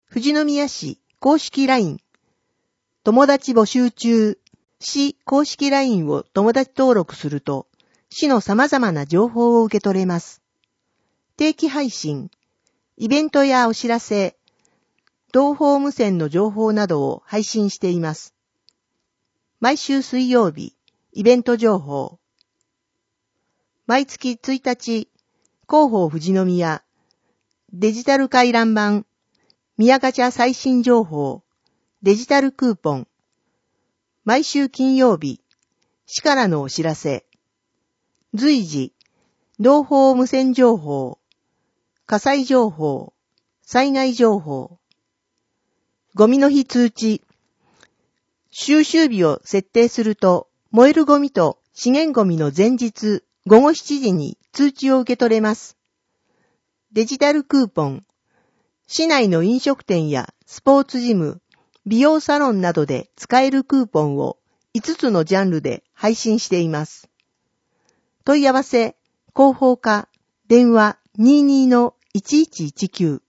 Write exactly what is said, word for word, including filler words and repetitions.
富士宮市公式 ライン 友達募集中。市公式 ライン を友達登録すると市の様々な情報を受け取れます。定期配信、イベントやお知らせ、同胞無線の情報などを配信しています。毎週水曜日、イベント情報。毎月ついたち、広報富士宮、デジタル回覧板、宮ガチャ最新情報、デジタルクーポン。毎週金曜日、市からのお知らせ。随時、同胞無線情報、火災情報、災害情報。ゴミの日通知。収集日を設定すると、燃えるゴミと資源ゴミの前日、午後しちじに通知を受け取れます。デジタルクーポン。市内の飲食店やスポーツジム、美容サロンなどで使えるクーポンをいつつのジャンルで配信しています。問い合わせ、広報課、電話 にじゅうにのいちいちいちきゅう。